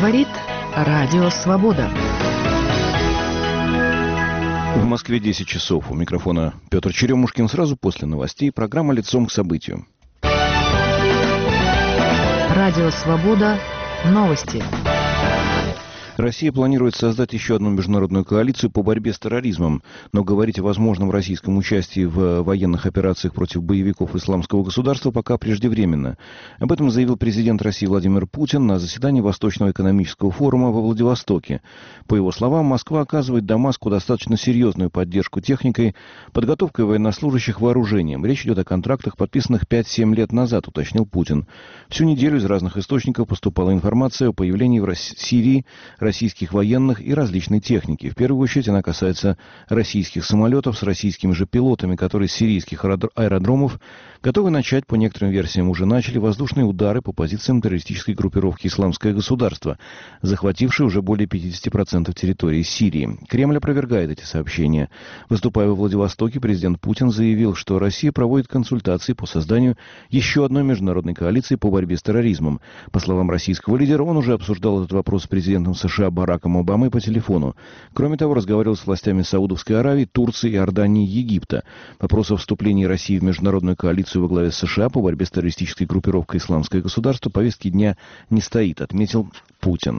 Говорит Радио Свобода. В Москве 10 часов. У микрофона Петр Черемушкин. Сразу после новостей программа «Лицом к событию». Радио Свобода. Новости. Россия планирует создать еще одну международную коалицию по борьбе с терроризмом, но говорить о возможном российском участии в военных операциях против боевиков исламского государства пока преждевременно. Об этом заявил президент России Владимир Путин на заседании Восточного экономического форума во Владивостоке. По его словам, Москва оказывает Дамаску достаточно серьезную поддержку техникой, подготовкой военнослужащих, вооружением. Речь идет о контрактах, подписанных 5-7 лет назад, уточнил Путин. Всю неделю из разных источников поступала информация о появлении в Сирии российских военных и различной техники. В первую очередь она касается российских самолетов с российскими же пилотами, которые с сирийских аэродромов готовы начать, по некоторым версиям уже начали, воздушные удары по позициям террористической группировки «Исламское государство», захватившей уже более 50% территории Сирии. Кремль опровергает эти сообщения. Выступая во Владивостоке, президент Путин заявил, что Россия проводит консультации по созданию еще одной международной коалиции по борьбе с терроризмом. По словам российского лидера, он уже обсуждал этот вопрос с президентом США Бараком Обамой по телефону. Кроме того, разговаривал с властями Саудовской Аравии, Турции, Иордании и Египта. Вопрос о вступлении России в международную коалицию во главе с США по борьбе с террористической группировкой «Исламское государство» повестки дня не стоит, отметил Путин.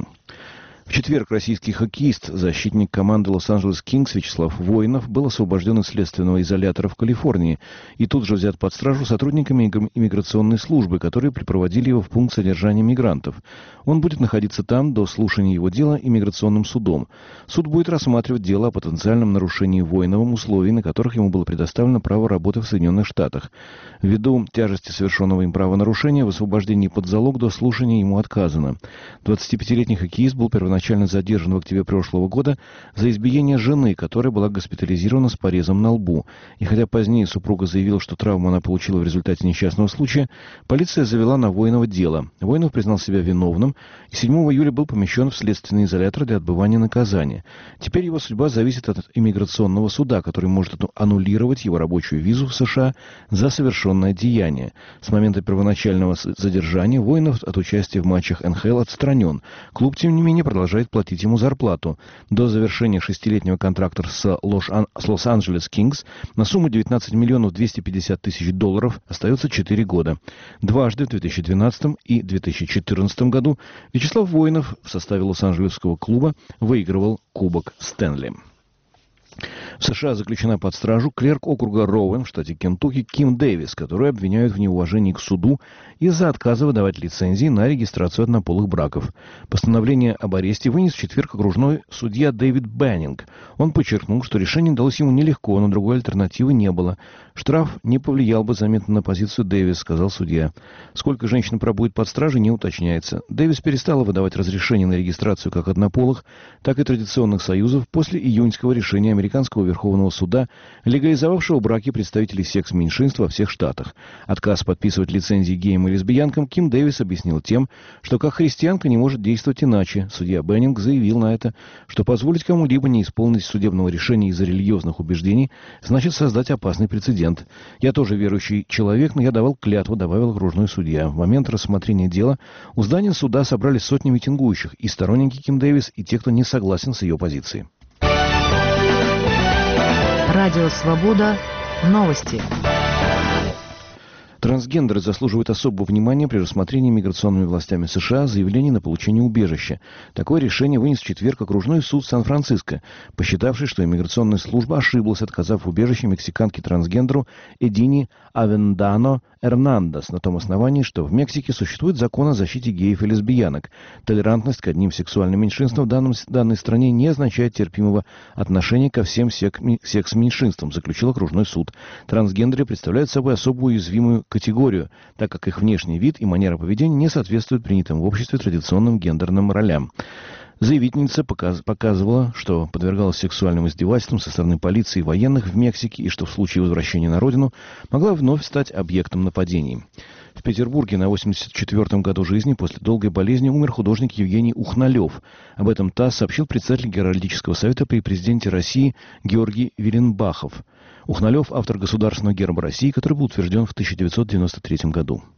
В четверг российский хоккеист, защитник команды Лос-Анджелес Кингс Вячеслав Воинов был освобожден из следственного изолятора в Калифорнии и тут же взят под стражу сотрудниками иммиграционной службы, которые припроводили его в пункт содержания мигрантов. Он будет находиться там до слушания его дела иммиграционным судом. Суд будет рассматривать дело о потенциальном нарушении Воиновым условий, на которых ему было предоставлено право работы в Соединенных Штатах. Ввиду тяжести совершенного им правонарушения в освобождении под залог до слушания ему отказано. 25-летний хоккеист был первоначально задержан в октябре прошлого года за избиение жены, которая была госпитализирована с порезом на лбу. И хотя позднее супруга заявила, что травму она получила в результате несчастного случая, полиция завела на Воинова дело. Воинов признал себя виновным и 7 июля был помещен в следственный изолятор для отбывания наказания. Теперь его судьба зависит от иммиграционного суда, который может аннулировать его рабочую визу в США за совершенное деяние. С момента первоначального задержания Воинов от участия в матчах НХЛ отстранен. Клуб, тем не менее, продолжает платить ему зарплату. До завершения 6-летнего контракта с Лос-Анджелес Кингс на сумму 19 миллионов 250 тысяч долларов остается 4 года. Дважды в 2012 и 2014 году Вячеслав Воинов в составе Лос-Анджелесского клуба выигрывал Кубок Стэнли. В США заключена под стражу клерк округа Роуэн в штате Кентукки Ким Дэвис, которую обвиняют в неуважении к суду из-за отказа выдавать лицензии на регистрацию однополых браков. Постановление об аресте вынес в четверг окружной судья Дэвид Беннинг. Он подчеркнул, что решение далось ему нелегко, но другой альтернативы не было. Штраф не повлиял бы заметно на позицию Дэвис, сказал судья. Сколько женщин пробудет под стражей, не уточняется. Дэвис перестала выдавать разрешение на регистрацию как однополых, так и традиционных союзов после июньского решения Американского Верховного суда, легализовавшего браки представителей секс-меньшинств во всех штатах. Отказ подписывать лицензии геям и лесбиянкам Ким Дэвис объяснил тем, что как христианка не может действовать иначе. Судья Беннинг заявил на это, что позволить кому-либо не исполнить судебного решения из-за религиозных убеждений значит создать опасный прецедент. «Я тоже верующий человек, но я давал клятву», добавил окружной судья. В момент рассмотрения дела у здания суда собрались сотни митингующих, и сторонники Ким Дэвис, и те, кто не согласен с ее позицией. Радио Свобода. Новости. Трансгендеры заслуживают особого внимания при рассмотрении миграционными властями США заявлений на получение убежища. Такое решение вынес в четверг окружной суд Сан-Франциско, посчитавший, что иммиграционная служба ошиблась, отказав в убежище мексиканке-трансгендеру Эдине Авендано Эрнандес на том основании, что в Мексике существует закон о защите геев и лесбиянок. Толерантность к одним сексуальным меньшинствам в данной стране не означает терпимого отношения ко всем секс-меньшинствам, заключил окружной суд. Трансгендеры представляют собой особую уязвимую категорию, так как их внешний вид и манера поведения не соответствуют принятым в обществе традиционным гендерным ролям. Заявительница показывала, что подвергалась сексуальным издевательствам со стороны полиции и военных в Мексике, и что в случае возвращения на родину могла вновь стать объектом нападений. В Петербурге на 84-м году жизни после долгой болезни умер художник Евгений Ухналев. Об этом ТАСС сообщил председатель Геральдического совета при президенте России Георгий Веленбахов. Ухналев – автор Государственного герба России, который был утвержден в 1993 году.